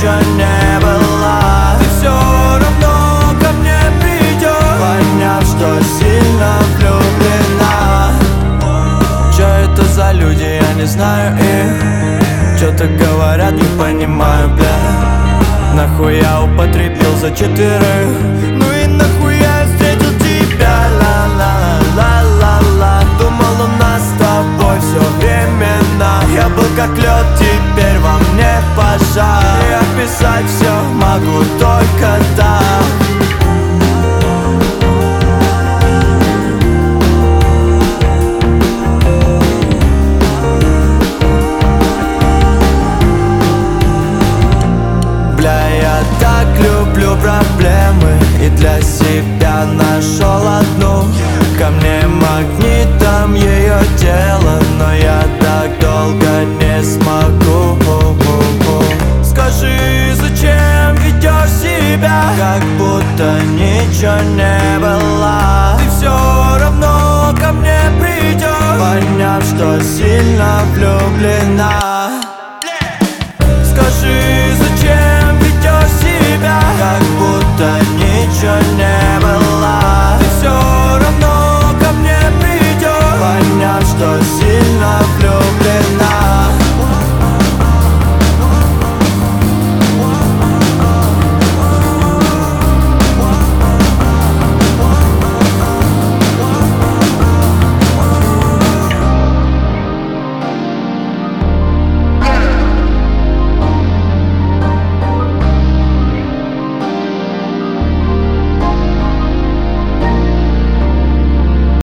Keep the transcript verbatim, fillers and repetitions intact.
ничего не было. Ты все равно ко мне придешь, поняв, что сильно влюблена. Че это за люди, я не знаю их. Че-то говорят, не понимаю, бля. Нахуя употребил за четверых? Ну и нахуя я встретил тебя? Ла-ла-ла-ла-ла. Думал, у нас с тобой все временно. Я был как лед, теперь во мне пожар. И описать все могу только так. Люблю проблемы и для себя нашел одну. Ко мне магнитом ее тело, но я так долго не смогу. Скажи, зачем ведешь себя, как будто ничего не было? Ты все равно ко мне придешь, поняв, что сильно влюблена.